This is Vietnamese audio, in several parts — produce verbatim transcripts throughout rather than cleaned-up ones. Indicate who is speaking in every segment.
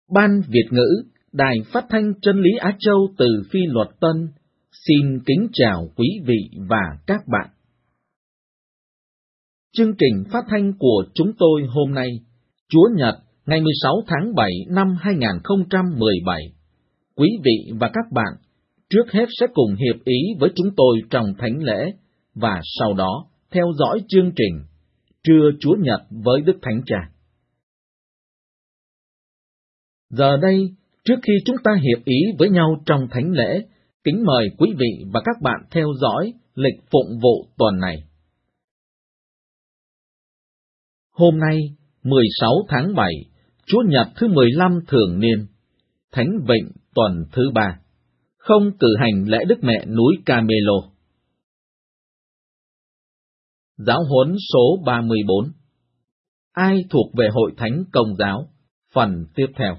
Speaker 1: Ban Việt ngữ, Đài Phát thanh Chân lý Á Châu từ Phi Luật Tân, xin kính chào quý vị và các bạn. Chương trình phát thanh của chúng tôi hôm nay, Chúa Nhật, ngày mười sáu tháng bảy năm hai nghìn không trăm mười bảy. Quý vị và các bạn, trước hết sẽ cùng hiệp ý với chúng tôi trong thánh lễ, và sau đó theo dõi chương trình Trưa Chúa Nhật với Đức Thánh Cha. Giờ đây, trước khi chúng ta hiệp ý với nhau trong thánh lễ, kính mời quý vị và các bạn theo dõi lịch phụng vụ tuần này. Hôm nay, mười sáu tháng bảy, Chúa Nhật thứ mười lăm thường niên, Thánh Vịnh tuần thứ ba, không cử hành lễ Đức Mẹ núi Camelo. Giáo huấn số ba mươi bốn. Ai thuộc về Hội Thánh Công giáo? Phần tiếp theo.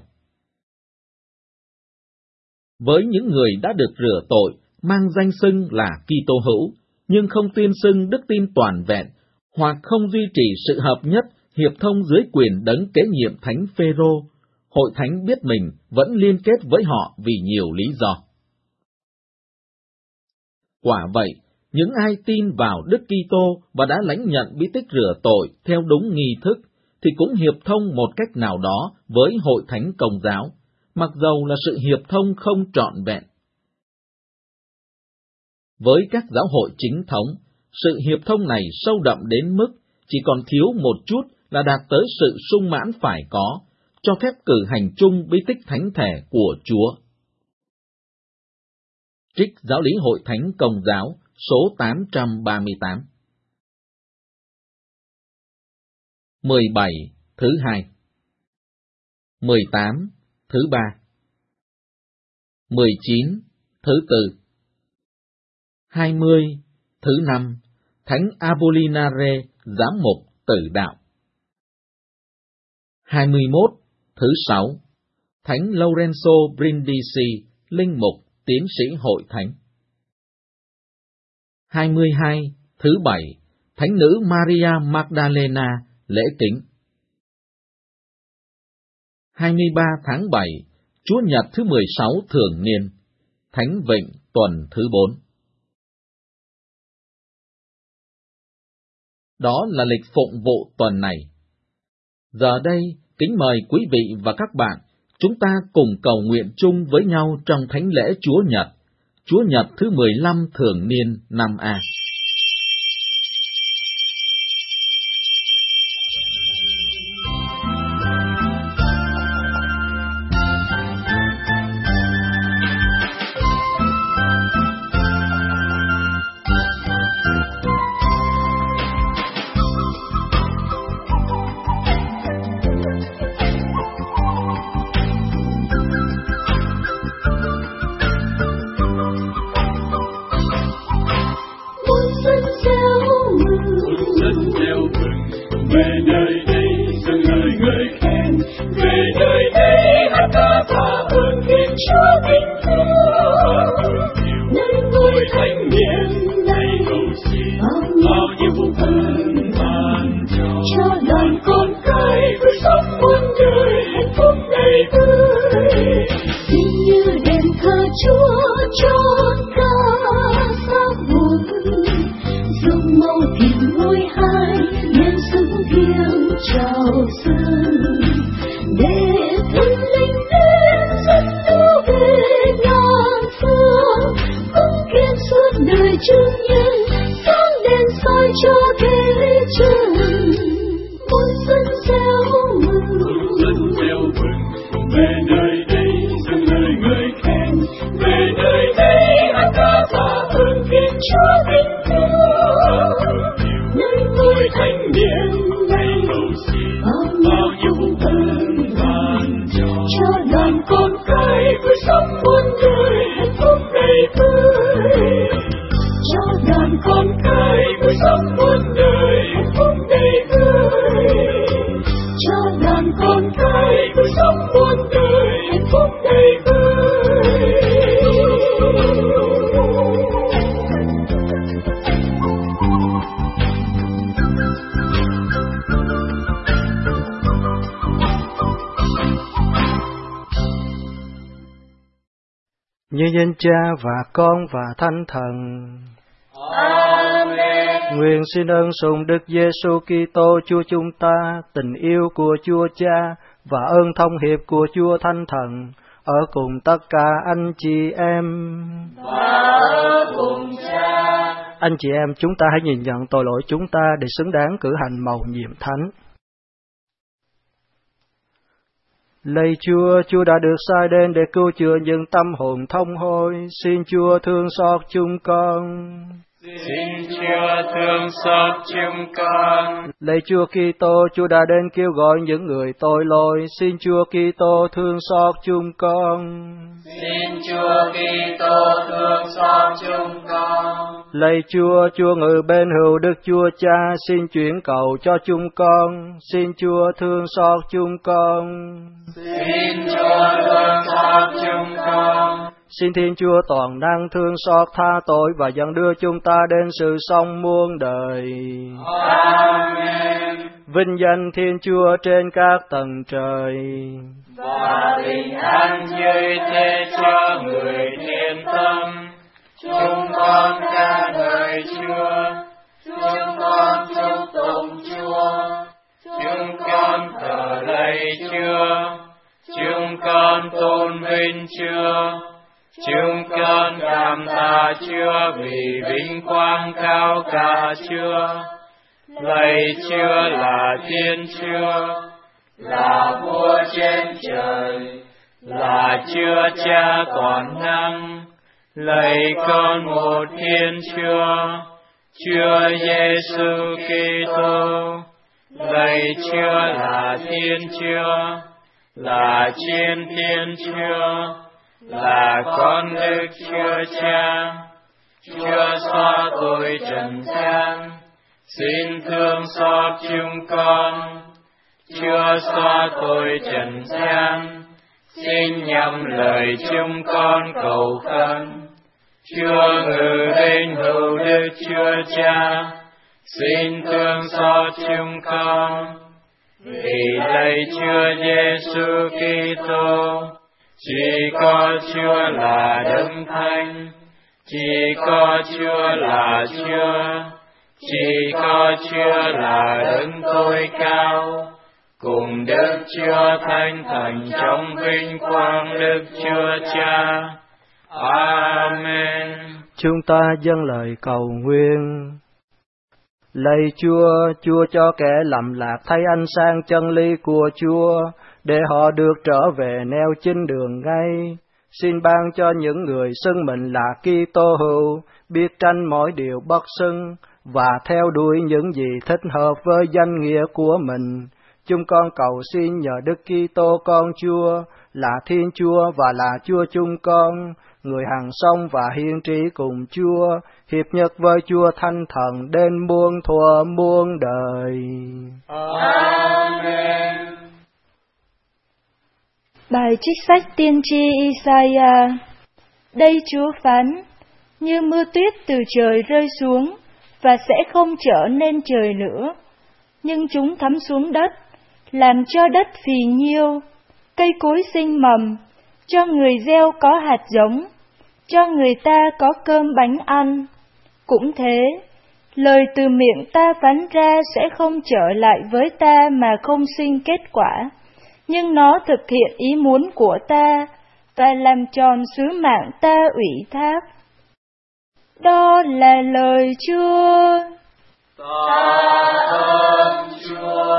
Speaker 1: Với những người đã được rửa tội, mang danh xưng là Kitô hữu, nhưng không tuyên xưng đức tin toàn vẹn, hoặc không duy trì sự hợp nhất, hiệp thông dưới quyền đấng kế nhiệm Thánh Phêrô, Hội Thánh biết mình vẫn liên kết với họ vì nhiều lý do. Quả vậy, những ai tin vào Đức Kitô và đã lãnh nhận bí tích rửa tội theo đúng nghi thức, thì cũng hiệp thông một cách nào đó với Hội Thánh Công giáo, mặc dầu là sự hiệp thông không trọn vẹn. Với các giáo hội chính thống, sự hiệp thông này sâu đậm đến mức chỉ còn thiếu một chút là đạt tới sự sung mãn phải có, cho phép cử hành chung bí tích thánh thể của Chúa. Trích Giáo lý Hội Thánh Công giáo số tám trăm ba mươi tám. mười bảy thứ hai. mười tám thứ ba. mười chín thứ tư. hai mươi thứ năm, Thánh Apollinare giám mục Tử đạo. hai mươi mốt thứ sáu, Thánh Lorenzo Brindisi linh mục tiến sĩ Hội Thánh. hai mươi hai thứ bảy, Thánh nữ Maria Magdalena lễ kính. hai mươi ba tháng bảy, Chúa Nhật thứ mười sáu thường niên, Thánh Vịnh tuần thứ bốn. Đó là lịch phụng vụ tuần này. Giờ đây, kính mời quý vị và các bạn, chúng ta cùng cầu nguyện chung với nhau trong thánh lễ Chúa Nhật, Chúa Nhật thứ mười lăm thường niên năm A.
Speaker 2: như danh Cha và Con và Thánh Thần.
Speaker 3: Amen.
Speaker 2: Nguyện xin ơn sủng Đức Giêsu Kitô Chúa chúng ta, tình yêu của Chúa Cha và ơn thông hiệp của Chúa Thánh Thần ở cùng tất cả anh chị em.
Speaker 3: Và ở cùng Cha.
Speaker 2: Anh chị em, chúng ta hãy nhìn nhận tội lỗi chúng ta để xứng đáng cử hành mầu nhiệm thánh. Lạy Chúa, Chúa đã được sai đến để cứu chữa những tâm hồn thông hối. Xin Chúa thương xót chúng con.
Speaker 3: Xin Chúa thương xót chúng con.
Speaker 2: Lạy Chúa Kitô, Chúa đã đến kêu gọi những người tội lỗi. Xin Chúa Kitô thương xót chúng con.
Speaker 3: Xin Chúa Kitô thương xót chúng con.
Speaker 2: Lạy Chúa, Chúa ngự bên hữu Đức Chúa Cha, xin chuyển cầu cho chúng con. Xin Chúa thương xót chúng con.
Speaker 3: Xin Chúa thương xót chúng con.
Speaker 2: Xin Thiên Chúa toàn năng thương xót tha tội và dẫn đưa chúng ta đến sự sống muôn đời.
Speaker 3: Amen.
Speaker 2: Vinh danh Thiên Chúa trên các tầng trời.
Speaker 3: Và bình an như thế cho người thiện tâm. Chúng con ca ngợi Chúa. Chúng con chúc tụng Chúa. Chúng con thờ lạy Chúa. Chúng con tôn vinh Chúa. Chúng con cảm tạ Chúa vì vinh quang cao cả Chúa. Lạy Chúa là Thiên Chúa, là Vua trên trời, là Chúa Cha toàn năng. Lạy con một Thiên Chúa, Chúa Giêsu Kitô. Lạy Chúa là Thiên Chúa, là trên Thiên Chúa, là con Đức Chúa Cha. Chúa xóa tội trần gian, xin thương xót chúng con. Chúa xóa tội trần gian, xin nhậm lời chúng con cầu khẩn. Chúa ngự bên hữu Đức Chúa Cha, xin thương xót chúng con. Vì lạy Chúa Giêsu Kitô, chỉ có Chúa là Đấng Thánh, chỉ có Chúa là Chúa, chỉ có Chúa là Đấng tối cao, cùng Đức Chúa Thánh Thần trong vinh quang Đức Chúa Cha. Amen.
Speaker 2: Chúng ta dâng lời cầu nguyện. Lạy Chúa, Chúa cho kẻ lầm lạc thấy ánh sáng chân lý của Chúa, để họ được trở về neo chính đường ngay. Xin ban cho những người xưng mình là Kitô hữu, biết tránh mọi điều bất xưng và theo đuổi những gì thích hợp với danh nghĩa của mình. Chúng con cầu xin nhờ Đức Kitô con Chúa, là Thiên Chúa và là Chúa chúng con, người hằng sống và hiển trị cùng Chúa, hiệp nhất với Chúa Thánh Thần đến muôn thuở muôn đời.
Speaker 3: Amen.
Speaker 4: Bài trích sách tiên tri Isaiah. Đây Chúa phán, như mưa tuyết từ trời rơi xuống, và sẽ không trở nên trời nữa, nhưng chúng thấm xuống đất, làm cho đất phì nhiêu, cây cối sinh mầm, cho người gieo có hạt giống, cho người ta có cơm bánh ăn. Cũng thế, lời từ miệng ta phán ra sẽ không trở lại với ta mà không sinh kết quả, nhưng nó thực hiện ý muốn của ta và làm tròn sứ mạng ta ủy thác. Đó là lời Chúa.
Speaker 3: Ta ơn Chúa.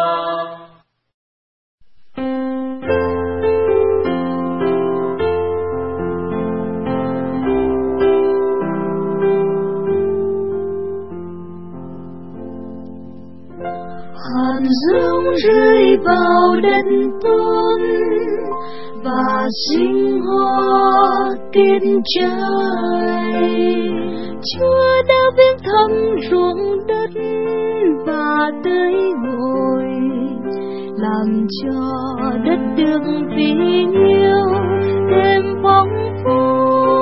Speaker 5: Hạt giống rơi vào đất tốt và sinh hoa kết trái. Chúa đã viết thăm ruộng đất và tưới ngồi, làm cho đất được phì nhiêu thêm phong phú.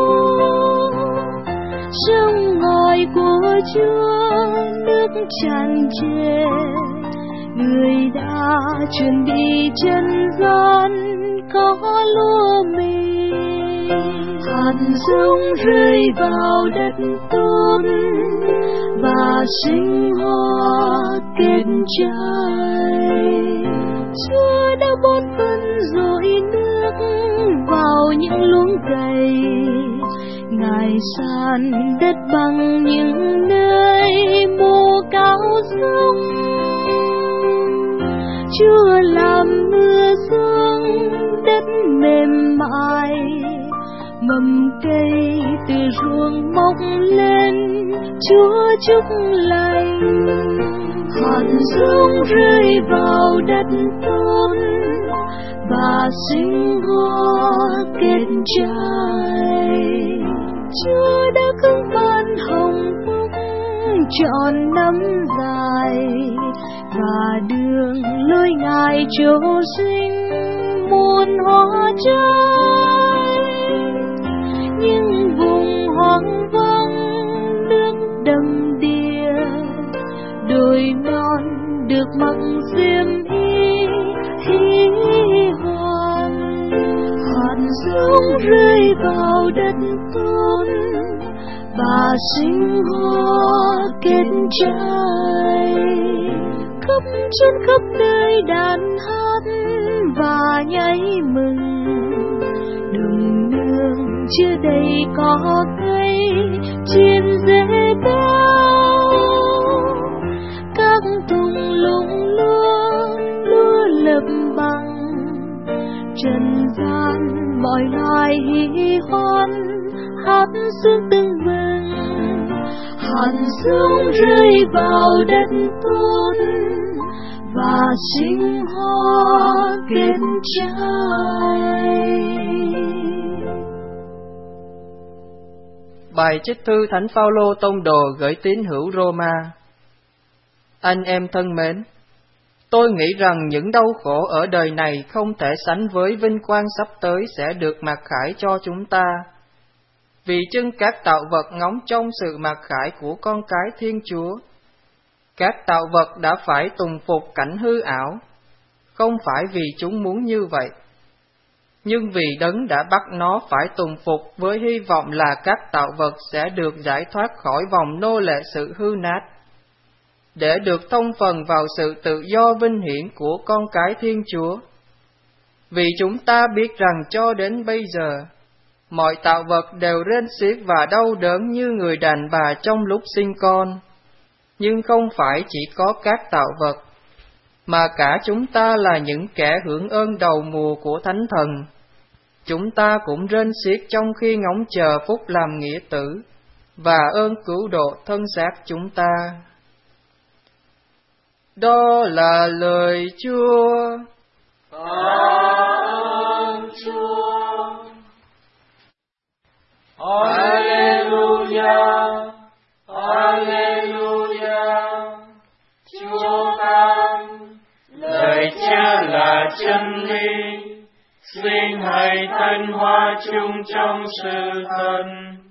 Speaker 5: Sông ngòi của Chúa nước tràn trề, người đã chuẩn bị chân gian có lúa mì. hạt giống rơi vào đất tốt và sinh hoa kết trái. Chúa đã bón phân dội nước vào những luống cày, Ngài san đất bằng những nơi mùa cao giống. Chúa làm mưa xuống đất mềm mại, mầm cây từ ruộng mọc lên, Chúa chúc lành. Hạt giống rơi vào đất tốt và sinh hoa kết trái. Chúa đã cưng ban hồng phúc trọn năm dài, và đường lối Ngài trổ sinh muôn hoa trái. Nhưng vùng hoang vắng nước đầm đìa, đồi non được mặc xiêm y hy hoàng. Hạt giống rơi vào đất tốt và sinh hoa kết trái. Khắp trên khắp nơi đàn hát và nhảy mừng, đường nương chưa đầy có cây chim dễ cao. Các thùng lũng lúa lúa lập bằng, trần gian mọi loài hỉ hoan hát sướng tưng bừng. Hạt giống rơi vào đất tốt và sinh hoa kết trái.
Speaker 2: Bài trích thư Thánh Phaolô tông đồ gửi tín hữu Roma. Anh em thân mến, tôi nghĩ rằng những đau khổ ở đời này không thể sánh với vinh quang sắp tới sẽ được mặc khải cho chúng ta. Vì chưng các tạo vật ngóng trông sự mặc khải của con cái Thiên Chúa. Các tạo vật đã phải tùng phục cảnh hư ảo, không phải vì chúng muốn như vậy, nhưng vì Đấng đã bắt nó phải tùng phục với hy vọng là các tạo vật sẽ được giải thoát khỏi vòng nô lệ sự hư nát, để được thông phần vào sự tự do vinh hiển của con cái Thiên Chúa. Vì chúng ta biết rằng cho đến bây giờ, mọi tạo vật đều rên xiết và đau đớn như người đàn bà trong lúc sinh con. Nhưng không phải chỉ có các tạo vật, mà cả chúng ta là những kẻ hưởng ơn đầu mùa của Thánh Thần. Chúng ta cũng rên xiết trong khi ngóng chờ phúc làm nghĩa tử, và ơn cứu độ thân xác chúng ta. Đó là lời Chúa.
Speaker 3: Ơn Chúa. Alleluia, Alleluia. Chúa ban lời Cha là chân lý, xin hãy thanh hóa chung trong sự thần.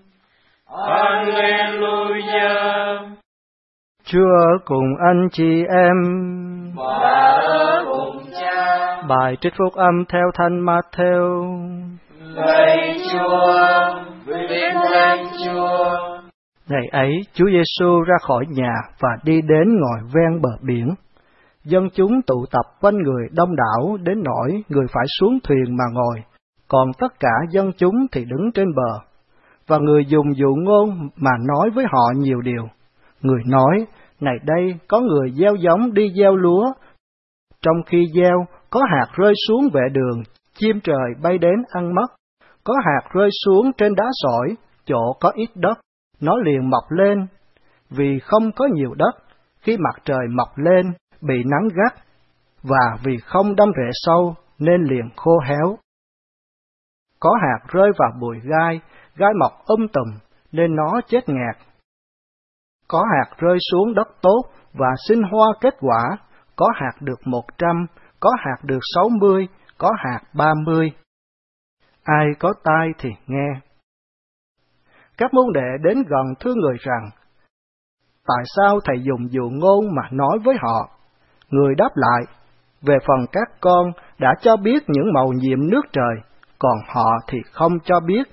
Speaker 3: Alleluia.
Speaker 2: Chúa cùng anh chị em
Speaker 3: và ở cùng Cha.
Speaker 2: Bài trích phúc âm theo Thánh Mát-thêu.
Speaker 3: Lạy Chúa, vinh danh Chúa.
Speaker 2: Ngày ấy, Chúa Giêsu ra khỏi nhà và đi đến ngồi ven bờ biển. Dân chúng tụ tập quanh người đông đảo đến nỗi người phải xuống thuyền mà ngồi, còn tất cả dân chúng thì đứng trên bờ. Và người dùng dụ ngôn mà nói với họ nhiều điều. Người nói, này đây có người gieo giống đi gieo lúa. Trong khi gieo, có hạt rơi xuống vệ đường, chim trời bay đến ăn mất. Có hạt rơi xuống trên đá sỏi, chỗ có ít đất, nó liền mọc lên. Vì không có nhiều đất, khi mặt trời mọc lên, bị nắng gắt, và vì không đâm rễ sâu, nên liền khô héo. Có hạt rơi vào bụi gai, gai mọc um tùm, nên nó chết ngạt. Có hạt rơi xuống đất tốt và sinh hoa kết quả, có hạt được một trăm, có hạt được sáu mươi, có hạt ba mươi. Ai có tai thì nghe. Các môn đệ đến gần thưa người rằng, tại sao thầy dùng dụ ngôn mà nói với họ? Người đáp lại, về phần các con đã cho biết những mầu nhiệm nước trời, còn họ thì không cho biết,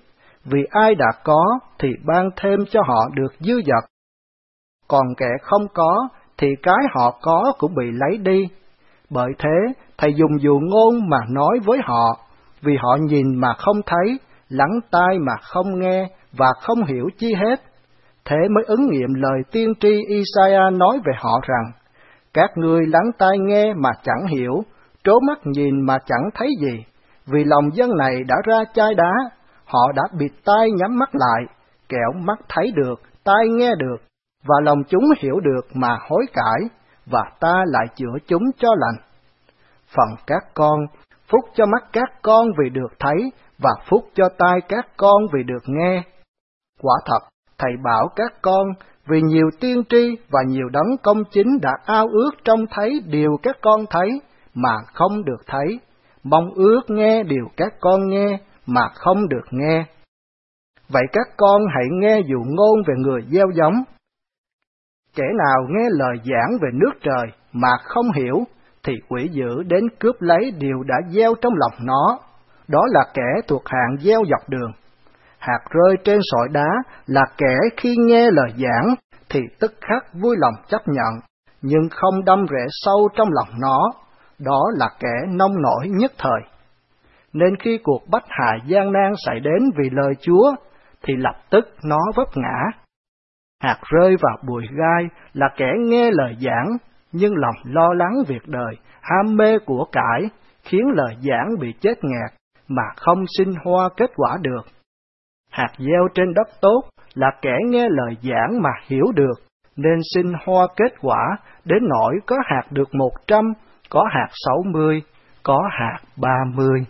Speaker 2: Vì ai đã có thì ban thêm cho họ được dư dật, còn kẻ không có thì cái họ có cũng bị lấy đi. Bởi thế, Thầy dùng dụ ngôn mà nói với họ, vì họ nhìn mà không thấy, lắng tai mà không nghe và không hiểu chi hết. Thế mới ứng nghiệm lời tiên tri Isaiah nói về họ rằng, các ngươi lắng tai nghe mà chẳng hiểu, trố mắt nhìn mà chẳng thấy gì, vì lòng dân này đã ra chai đá, họ đã bịt tai nhắm mắt lại, kẻo mắt thấy được, tai nghe được, và lòng chúng hiểu được mà hối cải, và ta lại chữa chúng cho lành. Phần các con, phúc cho mắt các con vì được thấy, và phúc cho tai các con vì được nghe. Quả thật, Thầy bảo các con, vì nhiều tiên tri và nhiều đấng công chính đã ao ước trông thấy điều các con thấy, mà không được thấy, mong ước nghe điều các con nghe, mà không được nghe. Vậy các con hãy nghe dụ ngôn về người gieo giống. Kẻ nào nghe lời giảng về nước trời mà không hiểu, thì quỷ dữ đến cướp lấy điều đã gieo trong lòng nó. Đó là kẻ thuộc hạng gieo dọc đường. Hạt rơi trên sỏi đá là kẻ khi nghe lời giảng thì tức khắc vui lòng chấp nhận, nhưng không đâm rễ sâu trong lòng nó. Đó là kẻ nông nổi nhất thời. Nên khi cuộc bách hại gian nan xảy đến vì lời Chúa, thì lập tức nó vấp ngã. Hạt rơi vào bụi gai là kẻ nghe lời giảng, nhưng lòng lo lắng việc đời, ham mê của cải, khiến lời giảng bị chết nghẹt, mà không sinh hoa kết quả được. Hạt gieo trên đất tốt là kẻ nghe lời giảng mà hiểu được, nên sinh hoa kết quả, đến nỗi có hạt được một trăm, có hạt sáu mươi, có hạt ba mươi.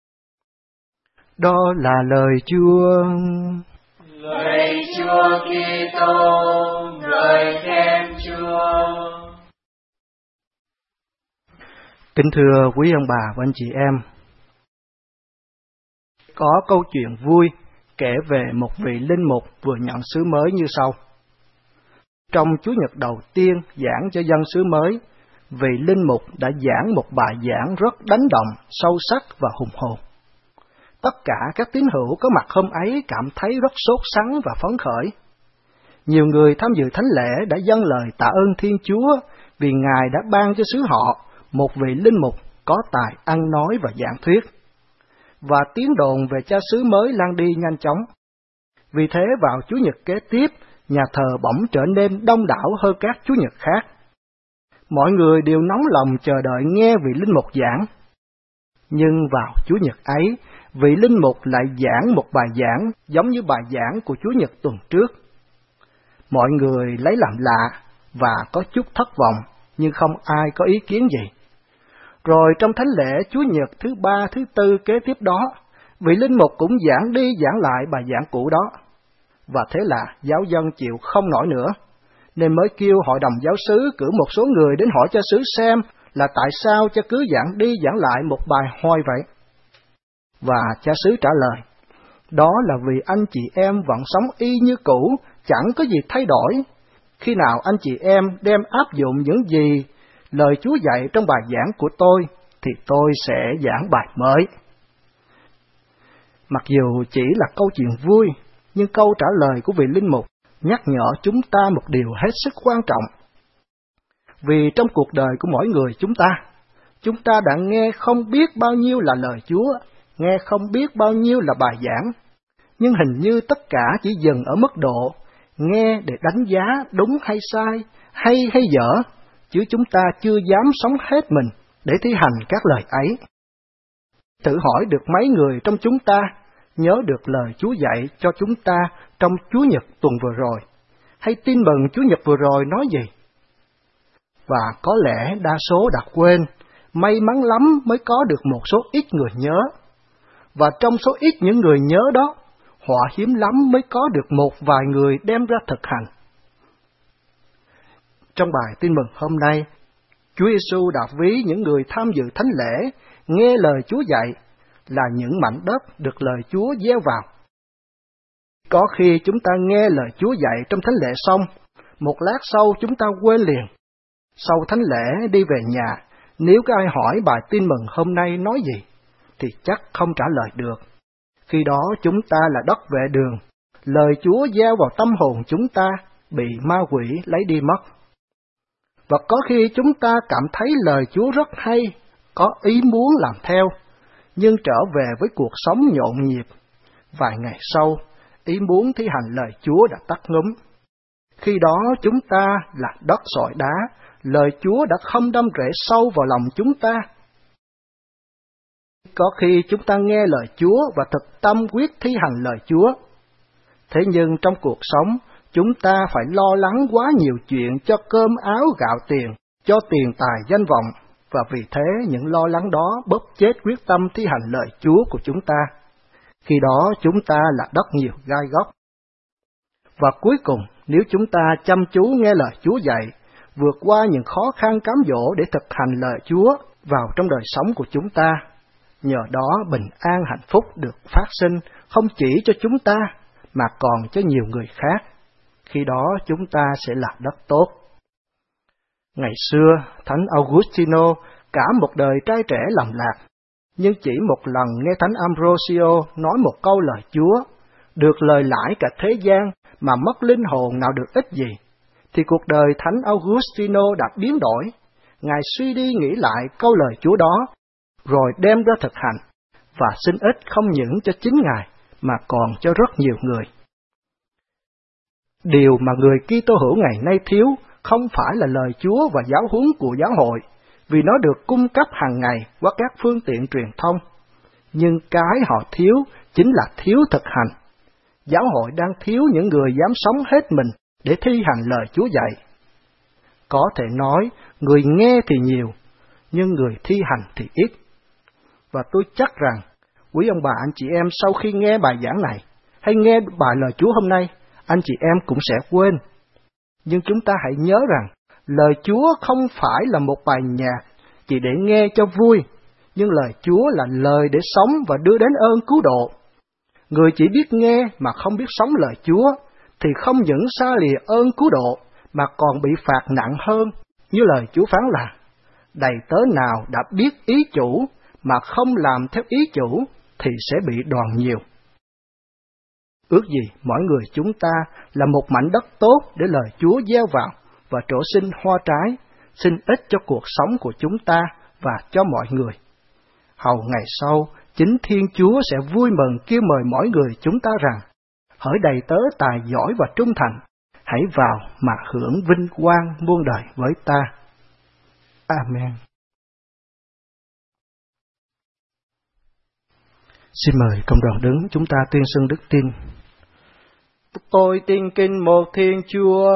Speaker 2: Đó là lời Chúa.
Speaker 3: Lạy Chúa Kitô, lời khen Chúa.
Speaker 2: Kính thưa quý ông bà và anh chị em, có câu chuyện vui kể về một vị linh mục vừa nhận xứ mới như sau. Trong Chủ nhật đầu tiên giảng cho dân xứ mới, vị linh mục đã giảng một bài giảng rất đánh động, sâu sắc và hùng hồn. Tất cả các tín hữu có mặt hôm ấy cảm thấy rất sốt sắng và phấn khởi. Nhiều người tham dự thánh lễ đã dâng lời tạ ơn Thiên Chúa vì Ngài đã ban cho xứ họ một vị linh mục có tài ăn nói và giảng thuyết. Và tiếng đồn về cha xứ mới lan đi nhanh chóng. Vì thế vào Chủ nhật kế tiếp, nhà thờ bỗng trở nên đông đảo hơn các Chủ nhật khác. Mọi người đều nóng lòng chờ đợi nghe vị linh mục giảng. Nhưng vào Chủ nhật ấy, vị linh mục lại giảng một bài giảng giống như bài giảng của Chủ nhật tuần trước. Mọi người lấy làm lạ và có chút thất vọng, nhưng không ai có ý kiến gì. Rồi trong thánh lễ Chủ nhật thứ ba, thứ tư kế tiếp đó, vị linh mục cũng giảng đi giảng lại bài giảng cũ đó. Và thế là giáo dân chịu không nổi nữa, nên mới kêu hội đồng giáo xứ cử một số người đến hỏi cha xứ xem là tại sao cha cứ giảng đi giảng lại một bài hoi vậy. Và cha xứ trả lời, đó là vì anh chị em vẫn sống y như cũ, chẳng có gì thay đổi. Khi nào anh chị em đem áp dụng những gì lời Chúa dạy trong bài giảng của tôi, thì tôi sẽ giảng bài mới. Mặc dù chỉ là câu chuyện vui, nhưng câu trả lời của vị linh mục nhắc nhở chúng ta một điều hết sức quan trọng. Vì trong cuộc đời của mỗi người chúng ta, chúng ta đã nghe không biết bao nhiêu là lời Chúa, nghe không biết bao nhiêu là bài giảng, nhưng hình như tất cả chỉ dừng ở mức độ nghe để đánh giá đúng hay sai, hay hay dở, chứ chúng ta chưa dám sống hết mình để thi hành các lời ấy. Thử hỏi được mấy người trong chúng ta nhớ được lời Chúa dạy cho chúng ta trong Chúa Nhật tuần vừa rồi, hay tin mừng Chúa Nhật vừa rồi nói gì? Và có lẽ đa số đã quên, may mắn lắm mới có được một số ít người nhớ. Và trong số ít những người nhớ đó, họ hiếm lắm mới có được một vài người đem ra thực hành. Trong bài tin mừng hôm nay, Chúa Giêsu đã ví những người tham dự thánh lễ, nghe lời Chúa dạy, là những mảnh đất được lời Chúa gieo vào. Có khi chúng ta nghe lời Chúa dạy trong thánh lễ xong, một lát sau chúng ta quên liền. Sau thánh lễ đi về nhà, nếu có ai hỏi bài tin mừng hôm nay nói gì, thì chắc không trả lời được. Khi đó chúng ta là đất vệ đường, lời Chúa gieo vào tâm hồn chúng ta bị ma quỷ lấy đi mất. Và có khi chúng ta cảm thấy lời Chúa rất hay, có ý muốn làm theo, nhưng trở về với cuộc sống nhộn nhịp. Vài ngày sau, ý muốn thi hành lời Chúa đã tắt ngúm. Khi đó chúng ta là đất sỏi đá, lời Chúa đã không đâm rễ sâu vào lòng chúng ta. Có khi chúng ta nghe lời Chúa và thực tâm quyết thi hành lời Chúa. Thế nhưng trong cuộc sống, chúng ta phải lo lắng quá nhiều chuyện cho cơm áo gạo tiền, cho tiền tài danh vọng, và vì thế những lo lắng đó bóp chết quyết tâm thi hành lời Chúa của chúng ta. Khi đó chúng ta là đất nhiều gai góc. Và cuối cùng, nếu chúng ta chăm chú nghe lời Chúa dạy, vượt qua những khó khăn cám dỗ để thực hành lời Chúa vào trong đời sống của chúng ta, nhờ đó bình an hạnh phúc được phát sinh không chỉ cho chúng ta, mà còn cho nhiều người khác. Khi đó chúng ta sẽ là đất tốt. Ngày xưa, Thánh Augustino cả một đời trai trẻ lầm lạc, nhưng chỉ một lần nghe Thánh Ambrosio nói một câu lời Chúa, được lời lãi cả thế gian mà mất linh hồn nào được ích gì, thì cuộc đời Thánh Augustino đã biến đổi. Ngài suy đi nghĩ lại câu lời Chúa đó, rồi đem ra thực hành, và xin ích không những cho chính Ngài, mà còn cho rất nhiều người. Điều mà người Kitô hữu ngày nay thiếu không phải là lời Chúa và giáo huấn của giáo hội, vì nó được cung cấp hàng ngày qua các phương tiện truyền thông. Nhưng cái họ thiếu chính là thiếu thực hành. Giáo hội đang thiếu những người dám sống hết mình để thi hành lời Chúa dạy. Có thể nói, người nghe thì nhiều, nhưng người thi hành thì ít. Và tôi chắc rằng, quý ông bà anh chị em sau khi nghe bài giảng này, hay nghe bài lời Chúa hôm nay, anh chị em cũng sẽ quên. Nhưng chúng ta hãy nhớ rằng, lời Chúa không phải là một bài nhạc chỉ để nghe cho vui, nhưng lời Chúa là lời để sống và đưa đến ơn cứu độ. Người chỉ biết nghe mà không biết sống lời Chúa, thì không những xa lìa ơn cứu độ, mà còn bị phạt nặng hơn, như lời Chúa phán là, đầy tớ nào đã biết ý chủ, mà không làm theo ý chủ, thì sẽ bị đòn nhiều. Ước gì mỗi người chúng ta là một mảnh đất tốt để lời Chúa gieo vào và trổ sinh hoa trái, xin ích cho cuộc sống của chúng ta và cho mọi người. Hầu ngày sau, chính Thiên Chúa sẽ vui mừng kêu mời mỗi người chúng ta rằng, hỡi đầy tớ tài giỏi và trung thành, hãy vào mà hưởng vinh quang muôn đời với ta. Amen. Xin mời cộng đoàn đứng, chúng ta tuyên xưng đức tin. Tôi tin kính một Thiên Chúa,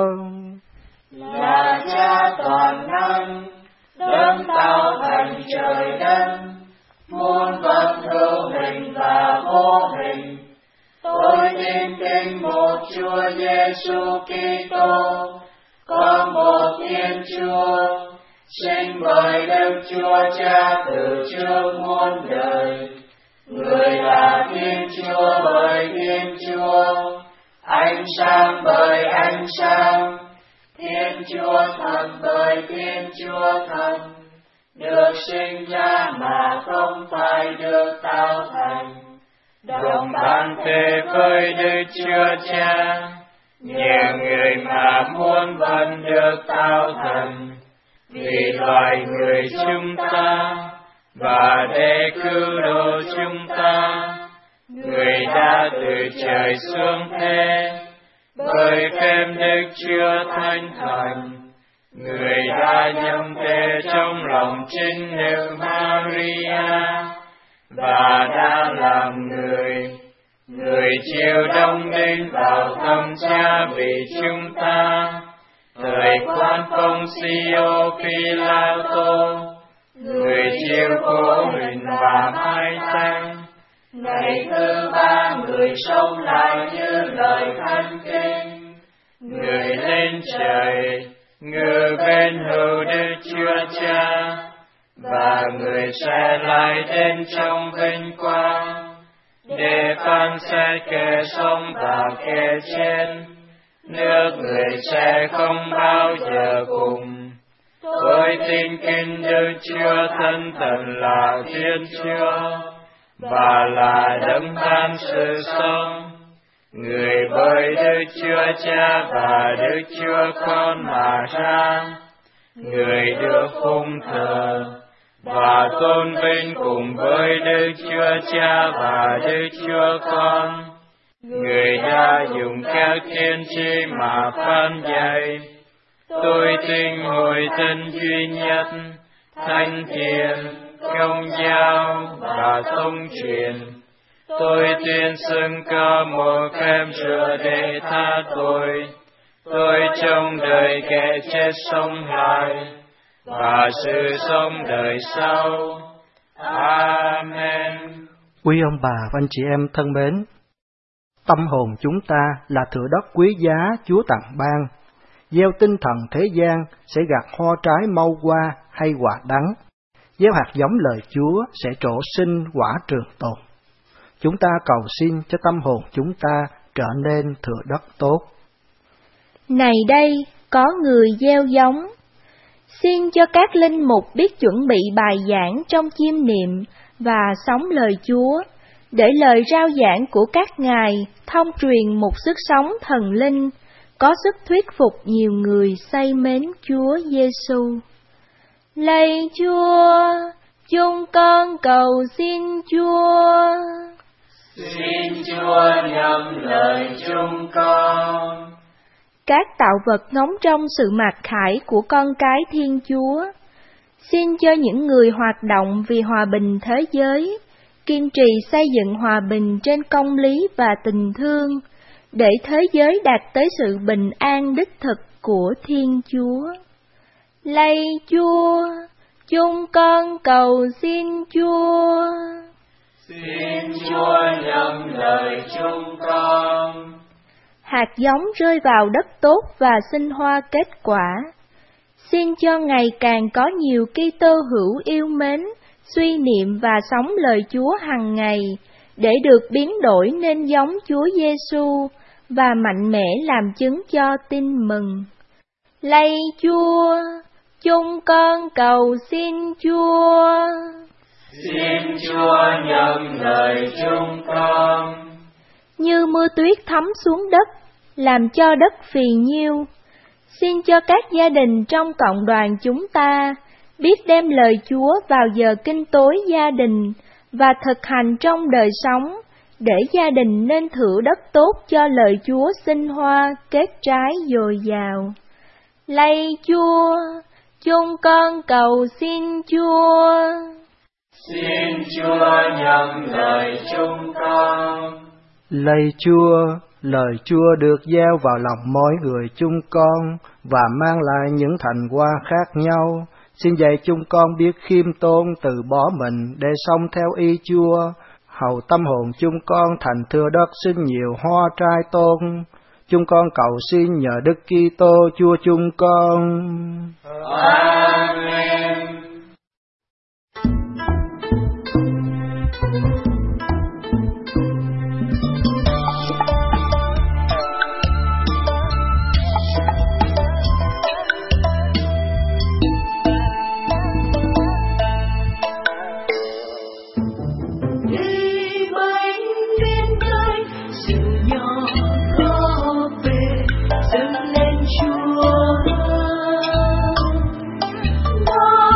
Speaker 3: là Cha toàn năng, đấng tạo thành trời đất, muôn vật hữu hình và vô hình. Tôi tin kính một Chúa Giêsu Kitô, có một Thiên Chúa, sinh bởi Đức Chúa Cha từ trước muôn đời. Người là Thiên Chúa bởi Thiên Chúa, ánh sáng bởi ánh sáng, Thiên Chúa Thần bởi Thiên Chúa Thần, được sinh ra mà không phải được tạo thành, đồng ban thế với Đức Chúa Cha, nhờ người mà muôn vật được tạo thành, vì loài người chúng ta, và để cứu độ chúng ta, người đã từ trời xuống thế, bởi phép Đức Chúa Thánh Thần, người đã nhậm thể trong lòng chính Đức Maria, và đã làm người, người chịu đóng đinh vào thâm Cha vì chúng ta, thời quan Poncio Pilato, người chịu khổ hình và mai táng. Ngày thứ ba người sống lại như lời Thánh Kinh, người lên trời, ngự bên hữu Đức Chúa Cha, và người sẽ lại đến trong vinh quang, để phán xét kẻ sống và kẻ chết. Nước người sẽ không bao giờ cùng. Tôi tin kính Đức Chúa Thánh Thần là Thiên Chúa, và là đấng ban sự sống. Người bởi Đức Chúa Cha và Đức Chúa Con mà ra, người được phụng thờ và tôn vinh cùng với Đức Chúa Cha và Đức Chúa Con. Người đã dùng các tiên tri mà phán dạy. Tôi tin hội thánh duy nhất, thánh thiện, công giáo và thông truyền. Tôi tin xưng có một phép rửa để tha tội. Tôi trong đời kẻ chết sống lại và sự sống đời sau. Amen.
Speaker 2: Quý ông bà và anh chị em thân mến, tâm hồn chúng ta là thửa đất quý giá Chúa tặng ban. Gieo tinh thần thế gian sẽ gặt hoa trái mau qua hay quả đắng. Gieo hạt giống lời Chúa sẽ trổ sinh quả trường tồn. Chúng ta cầu xin cho tâm hồn chúng ta trở nên thửa đất tốt.
Speaker 4: Này đây, có người gieo giống. Xin cho các linh mục biết chuẩn bị bài giảng trong chiêm niệm và sống lời Chúa, để lời rao giảng của các ngài thông truyền một sức sống thần linh, có sức thuyết phục nhiều người say mến Chúa Giêsu. Lạy Chúa, chúng con cầu xin Chúa.
Speaker 3: Xin Chúa nhậm lời chúng con.
Speaker 4: Các tạo vật ngóng trong sự mặc khải của con cái Thiên Chúa, xin cho những người hoạt động vì hòa bình thế giới, kiên trì xây dựng hòa bình trên công lý và tình thương, để thế giới đạt tới sự bình an đích thực của Thiên Chúa. Lạy Chúa, chúng con cầu xin Chúa.
Speaker 3: Xin Chúa nhậm lời chúng con.
Speaker 4: Hạt giống rơi vào đất tốt và sinh hoa kết quả. Xin cho ngày càng có nhiều Kitô hữu yêu mến, suy niệm và sống lời Chúa hằng ngày, để được biến đổi nên giống Chúa Giêsu và mạnh mẽ làm chứng cho tin mừng. Lạy Chúa, chúng con cầu xin Chúa.
Speaker 3: Xin Chúa nhậm lời chúng con.
Speaker 4: Như mưa tuyết thấm xuống đất, làm cho đất phì nhiêu, xin cho các gia đình trong cộng đoàn chúng ta biết đem lời Chúa vào giờ kinh tối gia đình và thực hành trong đời sống, để gia đình nên thửa đất tốt cho lời Chúa sinh hoa kết trái dồi dào. Lạy Chúa, chúng con cầu xin Chúa.
Speaker 3: Xin Chúa nhậm lời chúng con.
Speaker 2: Lạy Chúa, lời Chúa được gieo vào lòng mỗi người chúng con và mang lại những thành quả khác nhau. Xin dạy chúng con biết khiêm tốn, từ bỏ mình để sống theo ý Chúa, hầu tâm hồn chúng con thành thưa đất sinh nhiều hoa trái tôn. Chúng con cầu xin nhờ Đức Kitô Chúa chúng con.
Speaker 3: Amen.
Speaker 5: Chúa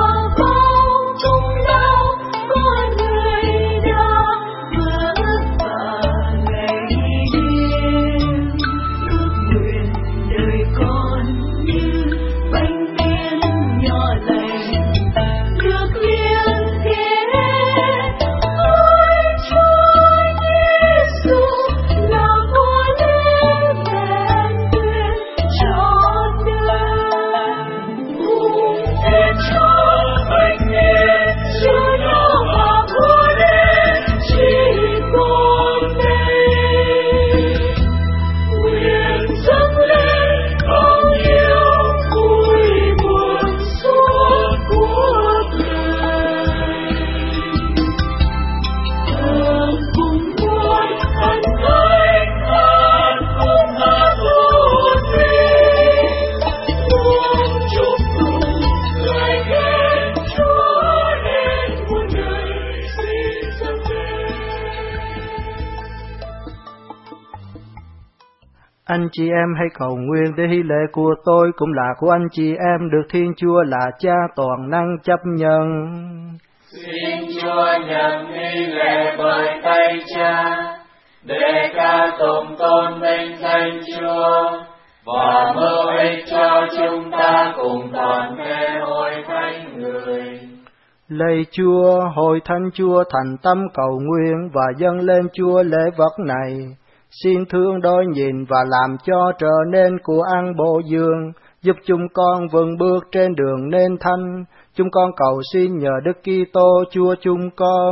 Speaker 2: Anh chị em hãy cầu nguyện để hy lễ của tôi cũng là của anh chị em được Thiên Chúa là Cha toàn năng chấp nhận.
Speaker 3: Xin Chúa nhận hy lễ bởi tay Cha, để ca tụng tôn vinh danh Chúa, và mưu ích cho chúng ta cùng toàn thể hội thánh người.
Speaker 2: Lạy Chúa, hội thánh Chúa thành tâm cầu nguyện và dâng lên Chúa lễ vật này. Xin thương đôi nhìn và làm cho trở nên của ăn bổ dưỡng, giúp chúng con vững bước trên đường nên thánh. Chúng con cầu xin nhờ Đức Kitô Chúa chúng con.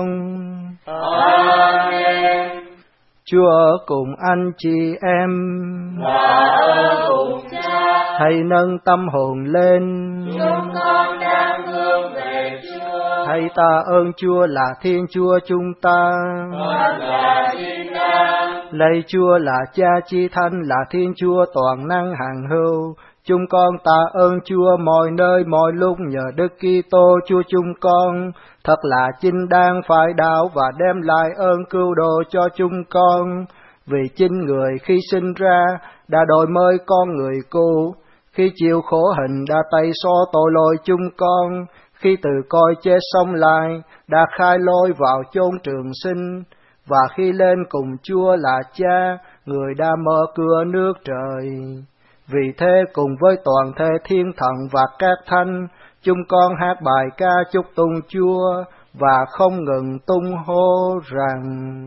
Speaker 3: Amen.
Speaker 2: Chúa ở cùng anh chị em,
Speaker 3: và ở cùng Cha.
Speaker 2: Hãy nâng tâm hồn lên.
Speaker 3: Chúng con đang hướng về Chúa.
Speaker 2: Hãy tạ ơn Chúa là Thiên Chúa chúng ta.
Speaker 3: Con là chính ta.
Speaker 2: Lạy Chúa là Cha Chi Thánh, là Thiên Chúa toàn năng hằng hữu. Chúng con tạ ơn Chúa mọi nơi mọi lúc nhờ Đức Kitô Chúa chúng con, thật là chính đáng phải đạo và đem lại ơn cứu độ cho chúng con. Vì chính người khi sinh ra đã đổi mới con người cũ, khi chịu khổ hình đã tay xóa tội lỗi chúng con, khi từ cõi chết sống lại đã khai lối vào chốn trường sinh, và khi lên cùng Chúa là Cha, người đã mở cửa nước trời. Vì thế cùng với toàn thể thiên thần và các thánh, chúng con hát bài ca chúc tụng Chúa và không ngừng tung hô rằng: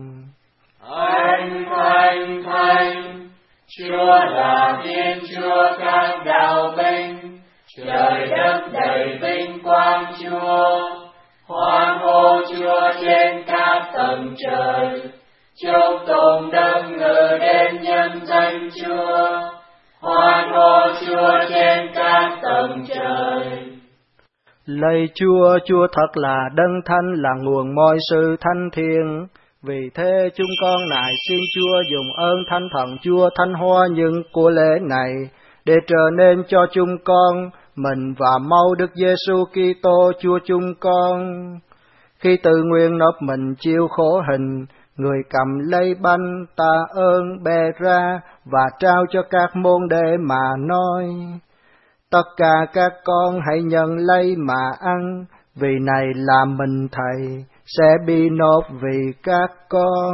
Speaker 3: Thánh, Thánh, Thánh, Chúa là Thiên Chúa các đạo binh, trời đất đầy vinh quang Chúa. Hoan hô Chúa trên các tầng trời, chúc tụng đấng ngự đến nhân danh Chúa. Hoan hô Chúa trên các tầng trời.
Speaker 2: Lạy Chúa, Chúa thật là đấng thánh, là nguồn mọi sự thánh thiện. Vì thế chúng con nài xin Chúa dùng ơn thánh thần Chúa thánh hóa những của lễ này, để trở nên cho chúng con mình và mau Đức Giêsu Kitô Chúa chúng con. Khi tự nguyện nộp mình chịu khổ hình, người cầm lấy bánh tạ ơn bè ra và trao cho các môn đệ mà nói: Tất cả các con hãy nhận lấy mà ăn, vì này là mình Thầy sẽ bị nộp vì các con.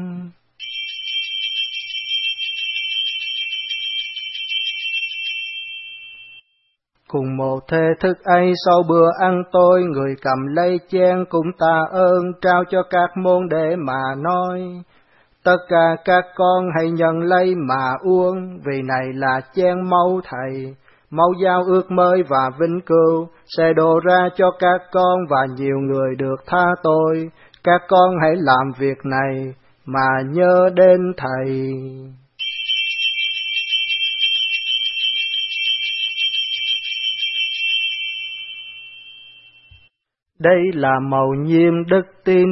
Speaker 2: Cùng một thể thức ấy, sau bữa ăn tối, người cầm lấy chén cũng tạ ơn, trao cho các môn đệ mà nói: Tất cả các con hãy nhận lấy mà uống, vì này là chén máu Thầy, máu giao ước mới và vĩnh cửu, sẽ đổ ra cho các con và nhiều người được tha tội. Các con hãy làm việc này mà nhớ đến Thầy. Đây là mầu nhiệm đức tin.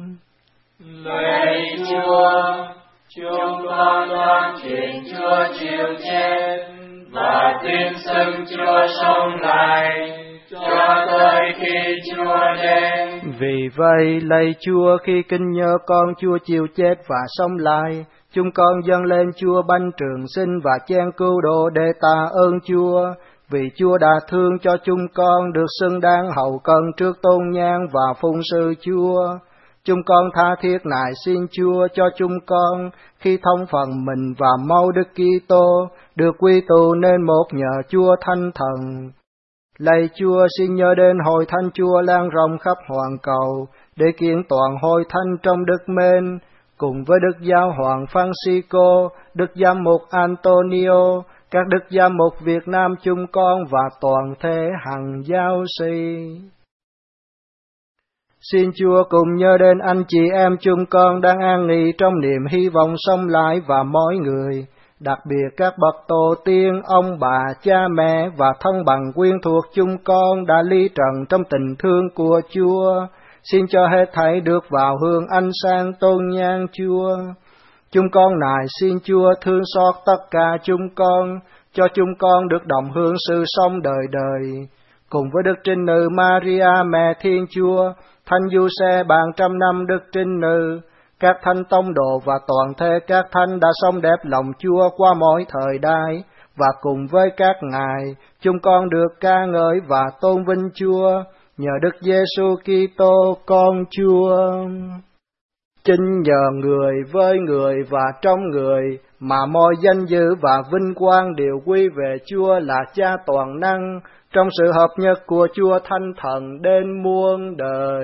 Speaker 3: Lạy Chúa, chúng con loan truyền Chúa chịu chết và tin xưng Chúa sống lại cho tới khi Chúa đến.
Speaker 2: Vì vậy, lạy Chúa, khi kinh nhớ con Chúa chịu chết và sống lại, chúng con dâng lên Chúa bánh trường sinh và chén cứu độ để tạ ơn Chúa. Vì Chúa đã thương cho chúng con được xứng đáng hầu cận trước tôn nhang và phụng sự Chúa. Chúng con tha thiết nài xin Chúa cho chúng con khi thông phần mình và mau Đức Kitô được quy tụ nên một nhờ Chúa Thánh Thần. Lạy Chúa, xin nhớ đến hội thánh Chúa lan rộng khắp hoàn cầu để kiện toàn hội thánh trong đức mến, cùng với Đức Giáo hoàng Francisco, Đức Giám mục Antonio, các Đức Giám mục Việt Nam chúng con và toàn thể hằng giáo sĩ. Xin Chúa cùng nhớ đến anh chị em chúng con đang an nghỉ trong niềm hy vọng sống lại và mỗi người, đặc biệt các bậc tổ tiên, ông bà, cha mẹ và thân bằng quyến thuộc chúng con đã ly trần trong tình thương của Chúa. Xin cho hết thảy được vào hương ánh sáng tôn nhang Chúa. Chúng con nài xin Chúa thương xót tất cả chúng con, cho chúng con được đồng hưởng sự sống đời đời, cùng với Đức Trinh Nữ Maria Mẹ Thiên Chúa, Thánh Giuse bạn trăm năm Đức Trinh Nữ, các thánh tông đồ và toàn thể các thánh đã sống đẹp lòng Chúa qua mọi thời đại, và cùng với các ngài, chúng con được ca ngợi và tôn vinh Chúa, nhờ Đức Giêsu Kitô con Chúa. Chính nhờ người với người và trong người mà mọi danh dự và vinh quang đều quy về Chúa là Cha toàn năng, trong sự hợp nhất của Chúa Thánh Thần đến muôn đời.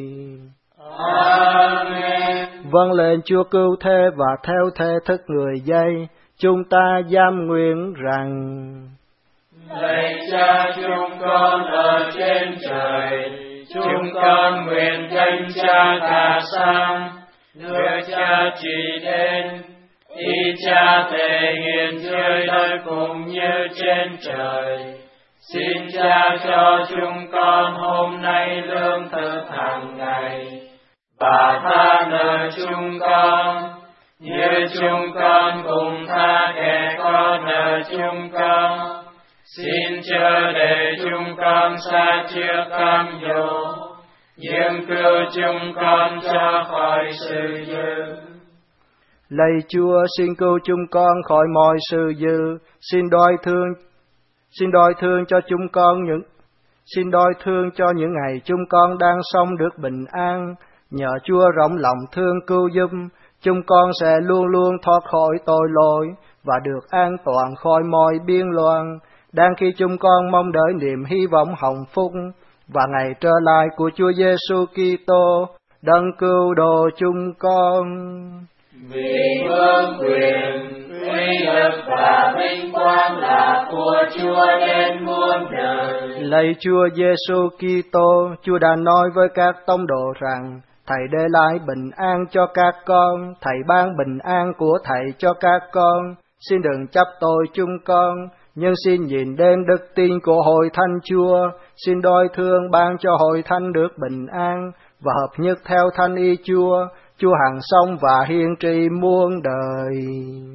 Speaker 3: Amen.
Speaker 2: Vâng lên Chúa cứu thế và theo thế thức người dây, chúng ta giam nguyện rằng:
Speaker 3: Lạy Cha chúng con ở trên trời, chúng con nguyện danh Cha Tha sang, nước Cha trị đến, ý Cha thể hiện dưới đất cũng như trên trời. Xin Cha cho chúng con hôm nay lương thực hàng ngày, và tha nợ chúng con, như chúng con cũng tha kẻ có nợ chúng con. Xin chớ để chúng con sa trước cám dỗ, nhưng cứu chúng con cho khỏi sự dữ.
Speaker 2: Lạy Chúa, xin cứu chúng con khỏi mọi sự dữ, xin đói thương, xin đói thương cho chúng con những, xin đói thương cho những ngày chúng con đang sống được bình an. Nhờ Chúa rộng lòng thương cứu giúp, chúng con sẽ luôn luôn thoát khỏi tội lỗi và được an toàn khỏi mọi biên loạn, đang khi chúng con mong đợi niềm hy vọng hồng phúc và ngày trở lại của Chúa Giêsu Kitô, đấng cứu độ chúng con.
Speaker 3: Vì vương quyền, uy lực và vinh quang là của Chúa đến muôn đời.
Speaker 2: Lạy Chúa Giêsu Kitô, Chúa đã nói với các tông đồ rằng: Thầy để lại bình an cho các con, Thầy ban bình an của Thầy cho các con. Xin đừng chấp tội chúng con, nhưng xin nhìn đến đức tin của hội thánh Chúa. Xin đói thương ban cho hội thánh được bình an và hợp nhất theo thánh ý Chúa. Chúa hằng sống và hiên trị muôn đời.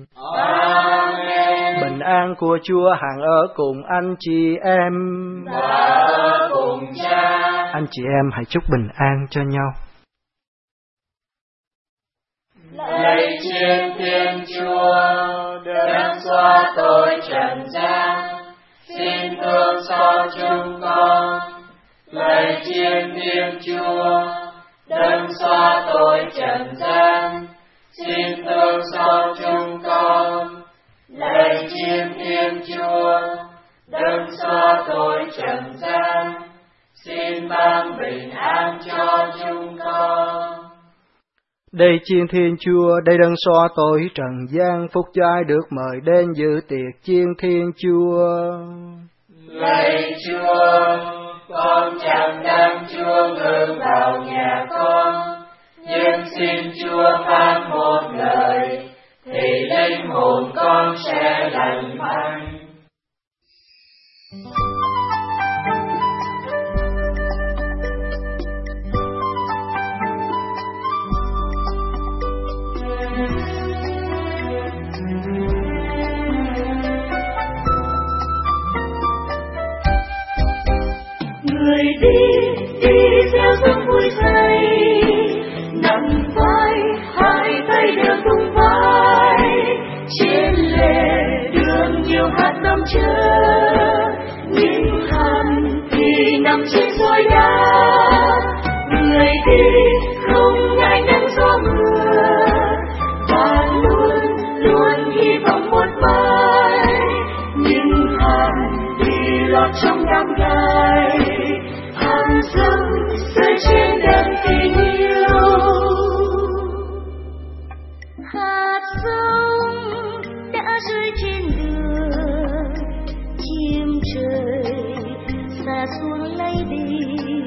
Speaker 3: Amen.
Speaker 2: Bình an của Chúa hằng ở cùng anh chị em
Speaker 3: và ở cùng Cha.
Speaker 2: Anh chị em hãy chúc bình an cho nhau.
Speaker 3: Lạy Thiên Thiên Chúa, đấng xóa tội trần gian, xin thương xót chúng con. Lạy Thiên Thiên Chúa, đấng xóa tội trần gian, xin thương xót chúng con. Lạy Thiên Thiên Chúa, đấng xóa tội trần gian, xin ban bình an cho chúng con.
Speaker 2: Đây chiên Thiên Chúa, đây đấng xóa tội trần gian, phúc cho ai được mời đến dự tiệc chiên Thiên Chúa.
Speaker 3: Lạy Chúa, con chẳng đáng Chúa ngự vào nhà con, nhưng xin Chúa phán một lời, thì linh hồn con sẽ lành mạnh.
Speaker 5: Người đi, đi theo dấu vui say, nặng vai, hai tay đều tung vai, trên lề đường nhiều hạt năm chờ, những hạt thì nằm trên soi đá. Người đi không ngại nắng gió mưa, và luôn luôn hy vọng một mai, những hạt thì lọt trong đám gai, hàng dâng rơi trên đất tình yêu. Hạt giống đã rơi trên đường, chim trời xa xuống lấy đi,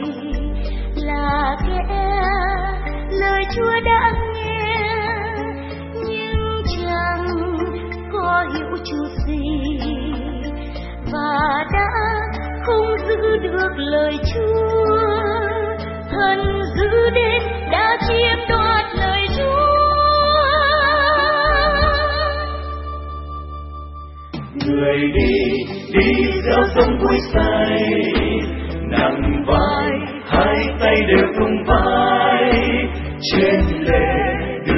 Speaker 5: là kẻ lời Chúa đã nghe, nhưng chẳng có hiểu chút gì, và đã không giữ được lời Chúa, hận dữ đến đã chiếm đoạt lời Chúa.
Speaker 3: Người đi, đi theo sông vui say, nặng vai, hai tay đều tung vai, trên lề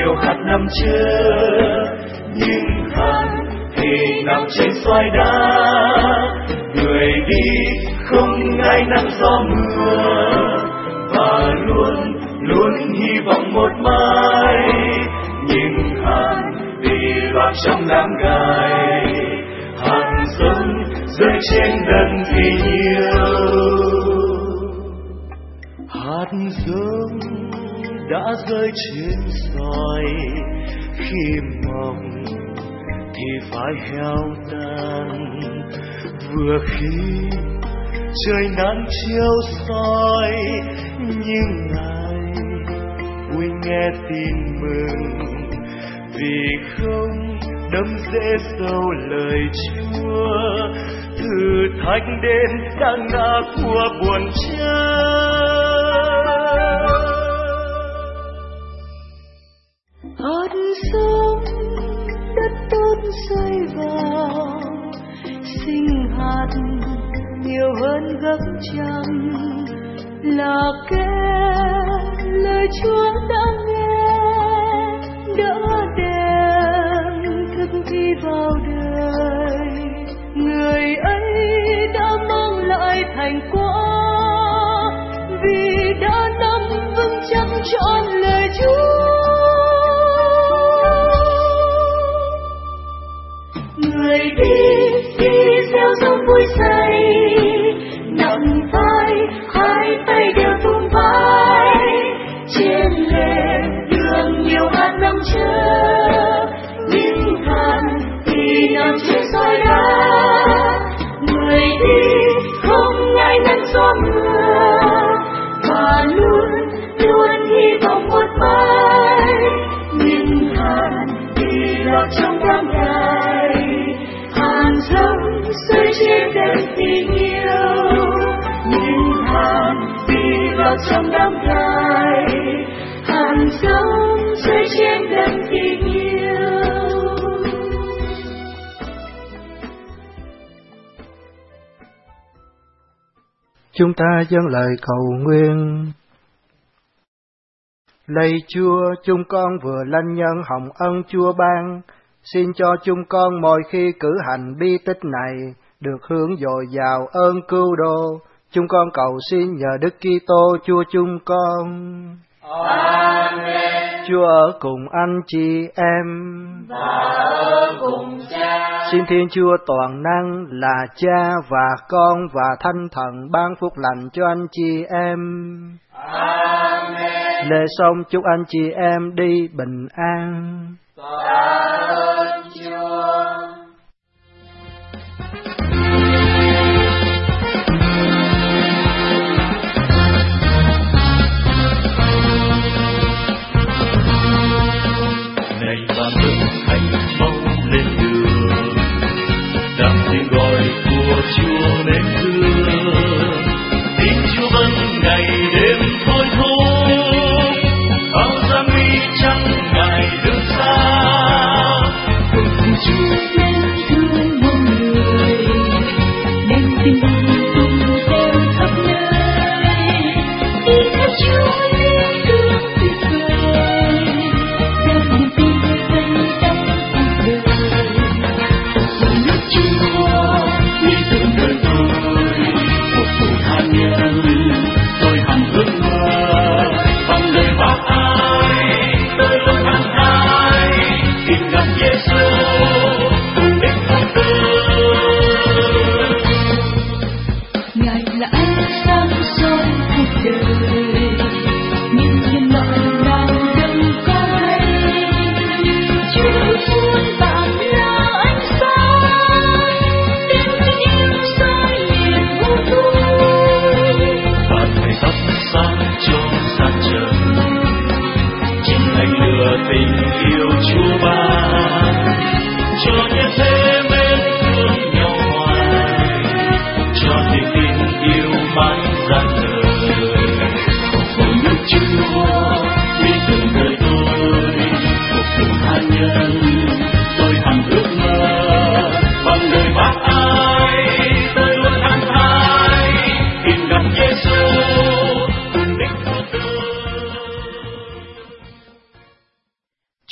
Speaker 3: nhiều hạt năm chứa, nhưng hạt thì nằm trên xoài đá. Người đi không ngại nắng gió mưa, và luôn luôn hy vọng một mai. Nhưng hạt bị loạn trong đám gai, hạt giống rơi trên đất thì nhiều. Hạt giống đã rơi trên sỏi, khi mọc thì phải heo tan. Vừa khi trời nắng chiếu soi, nhưng ngài vui nghe tin mừng, vì không đâm rễ sâu lời Chúa. Thử thách đến đã ngã của buồn chán.
Speaker 5: Hạt giống đất tốt rơi vào, sinh hạt nhiều hơn gấp trăm, là kẻ lời Chúa đã nghe, đã đem thực thi vào đời. Người ấy đã mang lại thành quả, vì đã nắm vững chắc trọn lời Chúa. Người đi đi gieo giống vui say, nặng vai hai tay đều tung vai. Trên lề đường nhiều hạt năm chứa, những hạt thì nằm trên sỏi đá. Người đi không ngại nắng gió mưa, và luôn luôn hy vọng một mai. Nhưng hạt thì lọt trong đám gai, hạt giống rơi trên đất tình yêu. Nhưng hạt thì lọt trong đám gai, hạt giống rơi trên đất tình yêu.
Speaker 2: Chúng ta dâng lời cầu nguyện. Lạy Chúa, chúng con vừa lãnh nhân hồng ân Chúa ban, xin cho chúng con mỗi khi cử hành bi tích này được hưởng dồi dào ơn cứu độ. Chúng con cầu xin nhờ Đức Kitô Chúa chúng con.
Speaker 3: Amen.
Speaker 2: Chúa ở cùng anh chị em
Speaker 3: và ở cùng Cha.
Speaker 2: Xin Thiên Chúa toàn năng là Cha và Con và Thánh Thần ban phúc lành cho anh chị em.
Speaker 3: Amen.
Speaker 2: Lễ xong chúc anh chị em đi bình an.
Speaker 3: Tạ ơn Chúa.
Speaker 6: Này bạn ơi, hãy mau lên đường, đáp tiếng gọi của Chúa đến thương. Tin Chúa vẫn ngày đêm thôi thúc, bao gian nguy chẳng ngại đường xa.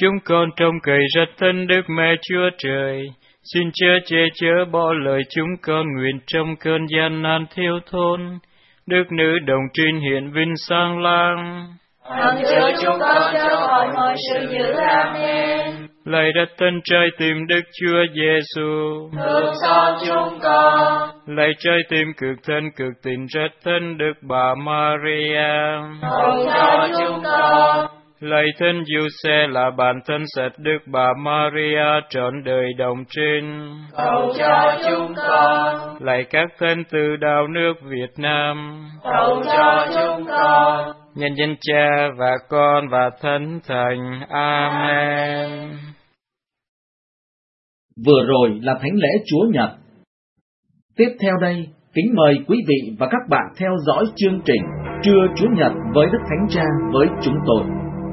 Speaker 3: Chúng con trông cậy rất thân Đức Mẹ Chúa Trời. Xin chớ che chở bỏ lời chúng con nguyện trong cơn gian nan thiếu thốn. Đức Nữ Đồng Trinh hiện vinh sang lang.
Speaker 5: Hằng chớ chúng con cho hỏi mọi sự dữ. Amen.
Speaker 3: Lạy Đất Thân Trái Tim Đức Chúa Giêsu,
Speaker 5: thương xót chúng con.
Speaker 3: Lạy Trái Tim cực thân cực tình rất thân Đức Bà Maria,
Speaker 5: cầu cho chúng con.
Speaker 3: Lạy Thân Giuse là bản thân sạch Đức Bà Maria trọn đời đồng trinh,
Speaker 5: cầu cho chúng con.
Speaker 3: Lạy các thân từ đạo nước Việt Nam,
Speaker 5: cầu cho chúng con.
Speaker 3: nhân danh Cha và Con và Thánh Thần. Amen.
Speaker 1: Vừa rồi là thánh lễ Chúa Nhật. Tiếp theo đây, kính mời quý vị và các bạn theo dõi chương trình Trưa Chúa Nhật với Đức Thánh Cha với chúng tôi.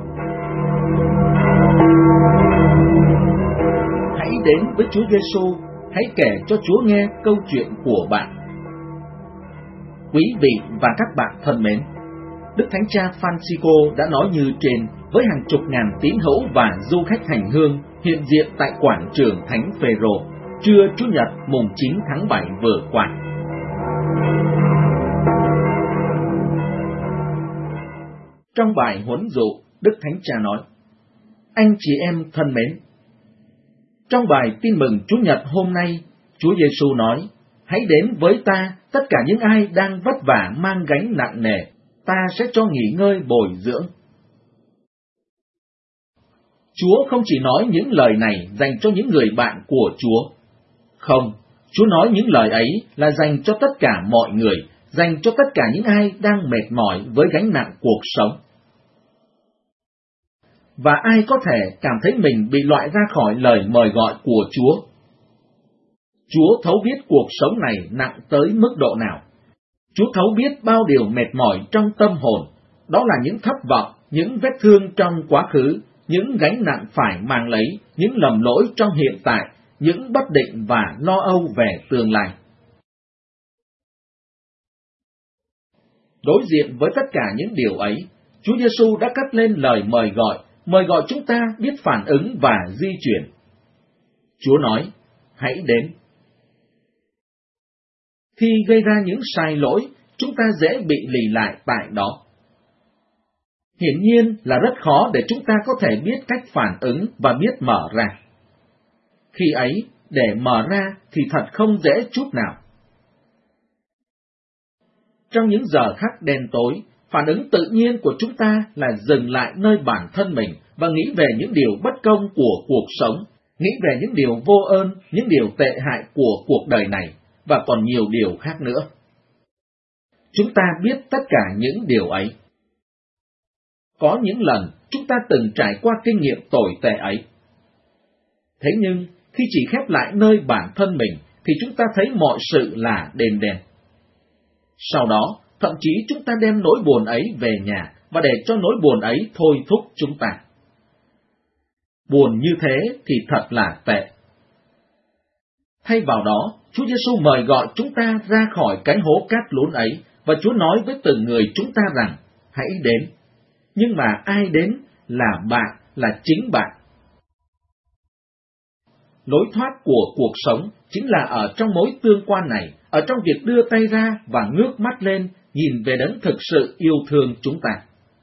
Speaker 1: Hãy đến với Chúa Giêsu, hãy kể cho Chúa nghe câu chuyện của bạn. Quý vị và các bạn thân mến, Đức Thánh Cha Francisco đã nói như trên với hàng chục ngàn tín hữu và du khách hành hương hiện diện tại quảng trường Thánh Phêrô trưa Chủ nhật mùng chín tháng bảy vừa qua. Trong bài huấn dụ, Đức Thánh Cha nói: Anh chị em thân mến, trong bài tin mừng Chủ nhật hôm nay, Chúa Giêsu nói: Hãy đến với ta, tất cả những ai đang vất vả mang gánh nặng nề, ta sẽ cho nghỉ ngơi bồi dưỡng. Chúa không chỉ nói những lời này dành cho những người bạn của Chúa. Không, Chúa nói những lời ấy là dành cho tất cả mọi người, dành cho tất cả những ai đang mệt mỏi với gánh nặng cuộc sống. Và ai có thể cảm thấy mình bị loại ra khỏi lời mời gọi của Chúa? Chúa thấu biết cuộc sống này nặng tới mức độ nào. Chúa thấu biết bao điều mệt mỏi trong tâm hồn, đó là những thất vọng, những vết thương trong quá khứ, những gánh nặng phải mang lấy, những lầm lỗi trong hiện tại, những bất định và lo âu về tương lai. Đối diện với tất cả những điều ấy, Chúa Giêsu đã cất lên lời mời gọi, mời gọi chúng ta biết phản ứng và di chuyển. Chúa nói: Hãy đến. Khi gây ra những sai lỗi, chúng ta dễ bị lì lại tại đó. Hiển nhiên là rất khó để chúng ta có thể biết cách phản ứng và biết mở ra. Khi ấy, để mở ra thì thật không dễ chút nào. Trong những giờ khắc đen tối, phản ứng tự nhiên của chúng ta là dừng lại nơi bản thân mình và nghĩ về những điều bất công của cuộc sống, nghĩ về những điều vô ơn, những điều tệ hại của cuộc đời này, và còn nhiều điều khác nữa. Chúng ta biết tất cả những điều ấy. Có những lần chúng ta từng trải qua kinh nghiệm tồi tệ ấy. Thế nhưng, khi chỉ khép lại nơi bản thân mình, thì chúng ta thấy mọi sự là đêm đen. Sau đó, thậm chí chúng ta đem nỗi buồn ấy về nhà và để cho nỗi buồn ấy thôi thúc chúng ta. Buồn như thế thì thật là tệ. Thay vào đó, Chúa Giêsu mời gọi chúng ta ra khỏi cái hố cát lún ấy, và Chúa nói với từng người chúng ta rằng: Hãy đến. Nhưng mà ai đến là bạn, là chính bạn. Lối thoát của cuộc sống chính là ở trong mối tương quan này, ở trong việc đưa tay ra và ngước mắt lên, nhìn về Đấng thực sự yêu thương chúng ta.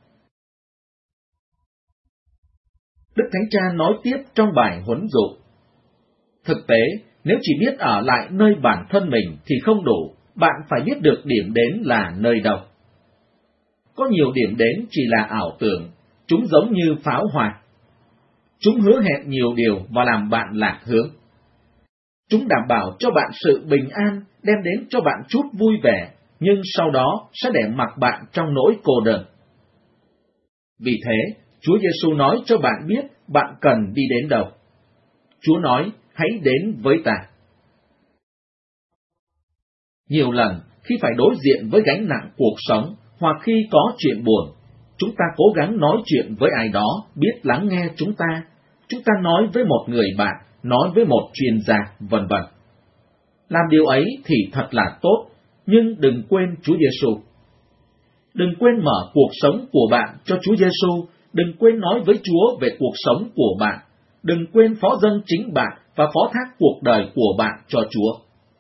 Speaker 1: Đức Thánh Cha nói tiếp trong bài huấn dụ: Thực tế, nếu chỉ biết ở lại nơi bản thân mình thì không đủ, bạn phải biết được điểm đến là nơi đâu. Có nhiều điểm đến chỉ là ảo tưởng, chúng giống như pháo hoa. Chúng hứa hẹn nhiều điều và làm bạn lạc hướng. Chúng đảm bảo cho bạn sự bình an, đem đến cho bạn chút vui vẻ, nhưng sau đó sẽ để mặc bạn trong nỗi cô đơn. Vì thế, Chúa Giêsu nói cho bạn biết bạn cần đi đến đâu. Chúa nói: Hãy đến với ta. Nhiều lần, khi phải đối diện với gánh nặng cuộc sống, hoặc khi có chuyện buồn, chúng ta cố gắng nói chuyện với ai đó, biết lắng nghe chúng ta. Chúng ta nói với một người bạn, nói với một chuyên gia, vân vân. Làm điều ấy thì thật là tốt, nhưng đừng quên Chúa Giêsu. Đừng quên mở cuộc sống của bạn cho Chúa Giêsu, đừng quên nói với Chúa về cuộc sống của bạn. Đừng quên phó dâng chính bạn và phó thác cuộc đời của bạn cho Chúa.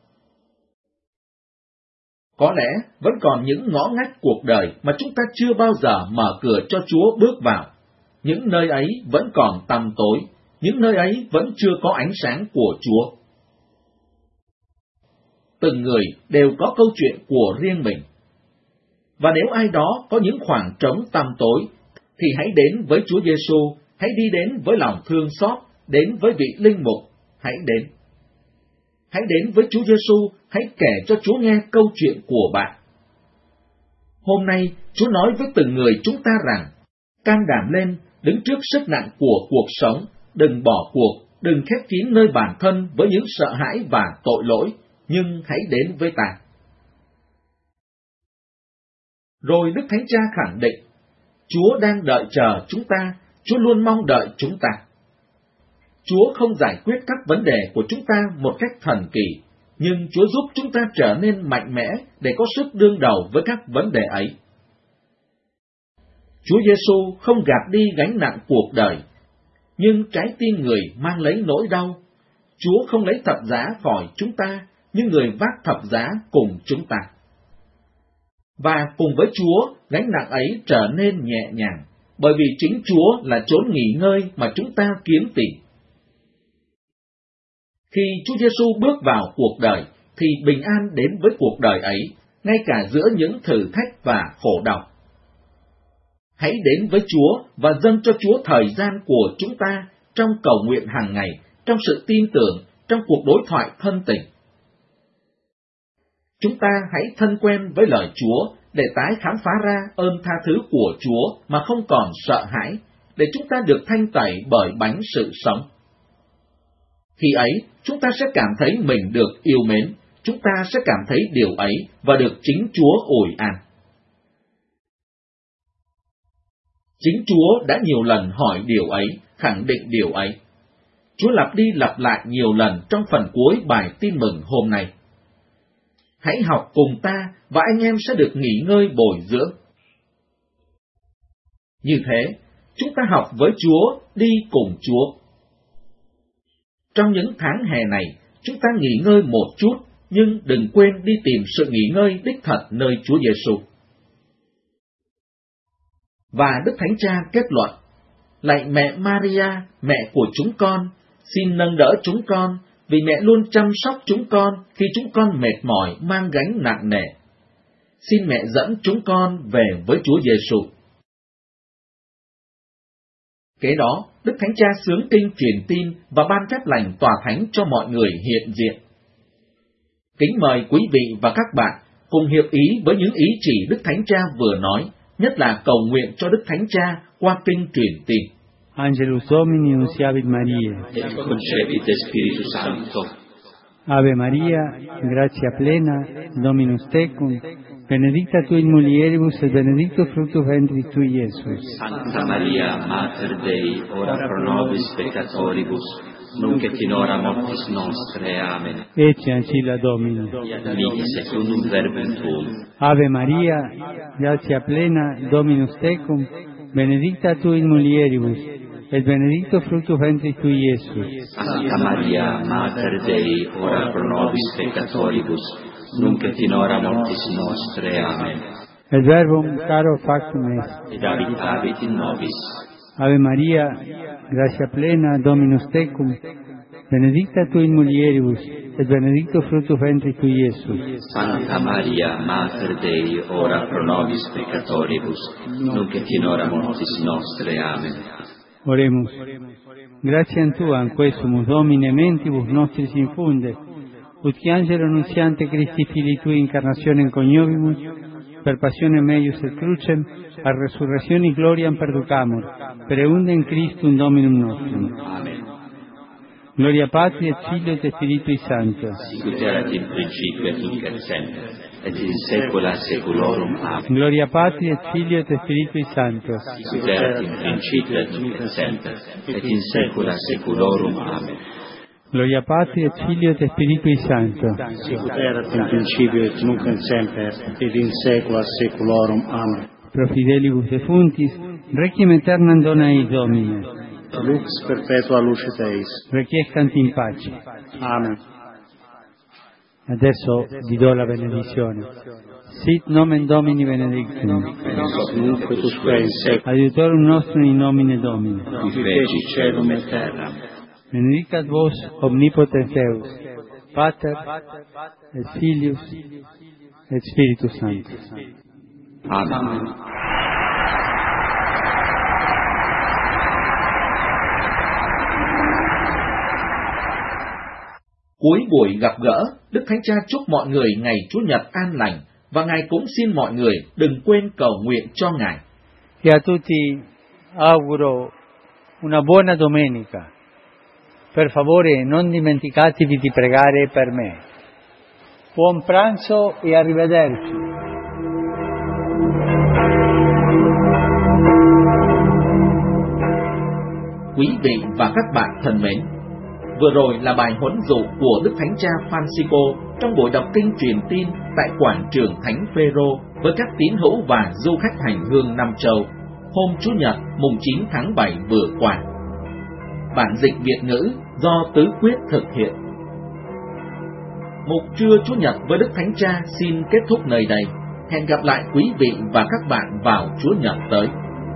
Speaker 1: Có lẽ vẫn còn những ngõ ngách cuộc đời mà chúng ta chưa bao giờ mở cửa cho Chúa bước vào. Những nơi ấy vẫn còn tăm tối, những nơi ấy vẫn chưa có ánh sáng của Chúa. Từng người đều có câu chuyện của riêng mình. Và nếu ai đó có những khoảng trống tăm tối, thì hãy đến với Chúa Giêsu, hãy đi đến với lòng thương xót, đến với vị linh mục, hãy đến. Hãy đến với Chúa Giêsu, hãy kể cho Chúa nghe câu chuyện của bạn. Hôm nay, Chúa nói với từng người chúng ta rằng, can đảm lên, đứng trước sức nặng của cuộc sống, đừng bỏ cuộc, đừng khép kín nơi bản thân với những sợ hãi và tội lỗi, nhưng hãy đến với ta. Rồi Đức Thánh Cha khẳng định, Chúa đang đợi chờ chúng ta, Chúa luôn mong đợi chúng ta. Chúa không giải quyết các vấn đề của chúng ta một cách thần kỳ, nhưng Chúa giúp chúng ta trở nên mạnh mẽ để có sức đương đầu với các vấn đề ấy. Chúa Giêsu không gạt đi gánh nặng cuộc đời, nhưng trái tim người mang lấy nỗi đau. Chúa không lấy thập giá khỏi chúng ta, nhưng người vác thập giá cùng chúng ta. Và cùng với Chúa, gánh nặng ấy trở nên nhẹ nhàng, bởi vì chính Chúa là chốn nghỉ ngơi mà chúng ta kiếm tìm. Khi Chúa Giêsu bước vào cuộc đời, thì bình an đến với cuộc đời ấy, ngay cả giữa những thử thách và khổ đau. Hãy đến với Chúa và dâng cho Chúa thời gian của chúng ta trong cầu nguyện hàng ngày, trong sự tin tưởng, trong cuộc đối thoại thân tình. Chúng ta hãy thân quen với lời Chúa để tái khám phá ra ơn tha thứ của Chúa mà không còn sợ hãi, để chúng ta được thanh tẩy bởi bánh sự sống. Khi ấy, chúng ta sẽ cảm thấy mình được yêu mến, chúng ta sẽ cảm thấy điều ấy và được chính Chúa ủi an. Chính Chúa đã nhiều lần hỏi điều ấy, khẳng định điều ấy. Chúa lặp đi lặp lại nhiều lần trong phần cuối bài tin mừng hôm nay. Hãy học cùng ta và anh em sẽ được nghỉ ngơi bồi dưỡng. Như thế, chúng ta học với Chúa, đi cùng Chúa. Trong những tháng hè này, chúng ta nghỉ ngơi một chút, nhưng đừng quên đi tìm sự nghỉ ngơi đích thật nơi Chúa Giêsu. Và Đức Thánh Cha kết luận, lạy mẹ Maria, mẹ của chúng con, xin nâng đỡ chúng con, vì mẹ luôn chăm sóc chúng con khi chúng con mệt mỏi mang gánh nặng nề. Xin mẹ dẫn chúng con về với Chúa Giêsu. Kế đó, Đức Thánh Cha xướng kinh truyền tin và ban phép lành tòa thánh cho mọi người hiện diện. Kính mời quý vị và các bạn cùng hiệp ý với những ý chỉ Đức Thánh Cha vừa nói, nhất là cầu nguyện cho Đức Thánh Cha qua kinh truyền tin.
Speaker 7: Angelus Domini nunciavit Mariae,
Speaker 6: et concepit Spiritus Sancto.
Speaker 7: Ave Maria, gratia plena, Dominus tecum, benedicta tui in mulieribus et benedictus fructus ventris tui, Iesus.
Speaker 6: Santa Maria, Mater Dei, ora pro nobis peccatoribus, nunc et in hora mortis nostre. Amen.
Speaker 7: Ecce ancilla Domini.
Speaker 6: Mihi secundum verbum tuum.
Speaker 7: Ave Maria, gratia plena, Dominus tecum, benedicta tui in mulieribus, et benedictus fructus ventris tui, Iesus.
Speaker 6: Santa Maria, Mater Dei, ora pro nobis peccatoribus, nunc et in hora mortis nostre. Amen.
Speaker 7: Et verbum caro factum est.
Speaker 6: Et habitavit in nobis.
Speaker 7: Ave Maria, gratia plena, Dominus tecum, benedicta tui in mulieribus, et benedictus fructus ventris tui, Iesus.
Speaker 6: Santa Maria, Mater Dei, ora pro nobis peccatoribus, nunc et in hora mortis nostre. Amen.
Speaker 7: Oremus. Gratiam Tuam, quae sumus Domine mentibus nostris infunde, ut qui angelo nuntiante Christi Filii Tui incarnationem coniovimus, per passionem meius et crucem, a resurrectione gloriam perducamur, per eundem Christum Dominum nostrum.
Speaker 6: Amen.
Speaker 7: Gloria Patri et Filio et Spiritui Sancto.
Speaker 6: Sicut erat in principio et nunc et semper, et in saecula saeculorum. Amen.
Speaker 7: Gloria Patri et Filio et Spiritui Sancto.
Speaker 6: Sicut erat in principio et nunc et semper, et in saecula saeculorum. Amen.
Speaker 7: Gloria Patri et Filio et Spiritui Sancto.
Speaker 8: Sicut erat in principio et nunc et semper, et in saecula saeculorum. Amen.
Speaker 7: Pro fidelibus defuntis, Requiem aeternam dona eis Domine,
Speaker 8: Lux perpetua luce Teis.
Speaker 7: requiescant in pace.
Speaker 8: Amen.
Speaker 7: Adesso vi do la benedizione. Sit nomen Domini benedictum.
Speaker 8: Nunc et usque in seculum.
Speaker 7: Adiutorum nostrum in nomine Domini.
Speaker 8: Qui feci celum et terram.
Speaker 7: Benedicat vos omnipotens Deus, Pater, et Filius, et Spiritus Sanctus.
Speaker 8: Amen.
Speaker 1: Cuối buổi gặp gỡ, Đức Thánh Cha chúc mọi người ngày Chúa Nhật an lành, và Ngài cũng xin mọi người đừng quên cầu nguyện cho Ngài.
Speaker 7: E a tutti auguro una buona domenica. Per favore non dimenticatevi di pregare per me. Buon pranzo e arrivederci.
Speaker 1: Quý vị và các bạn thân mến, vừa rồi là bài huấn dụ của Đức Thánh Cha Francisco trong buổi đọc kinh truyền tin tại quảng trường Thánh Phêrô với các tín hữu và du khách hành hương Nam Châu hôm Chủ nhật mùng chín tháng bảy vừa qua. Bản dịch Việt ngữ do Tứ Quyết thực hiện. Mục trưa Chủ nhật với Đức Thánh Cha xin kết thúc nơi đây. Hẹn gặp lại quý vị và các bạn vào Chủ nhật tới.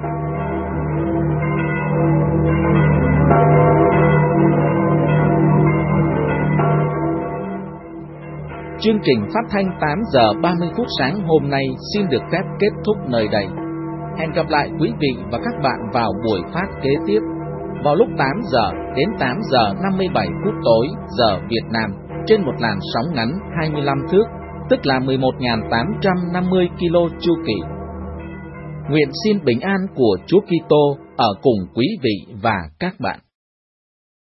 Speaker 1: Chương trình phát thanh tám giờ ba mươi phút sáng hôm nay xin được phép kết thúc nơi đây. Hẹn gặp lại quý vị và các bạn vào buổi phát kế tiếp vào lúc tám giờ đến tám giờ năm mươi bảy phút tối giờ Việt Nam trên một làn sóng ngắn hai mươi lăm thước, tức là mười một nghìn tám trăm năm mươi ki lô chu kỳ. Nguyện xin bình an của Chúa Kitô ở cùng quý vị và các bạn.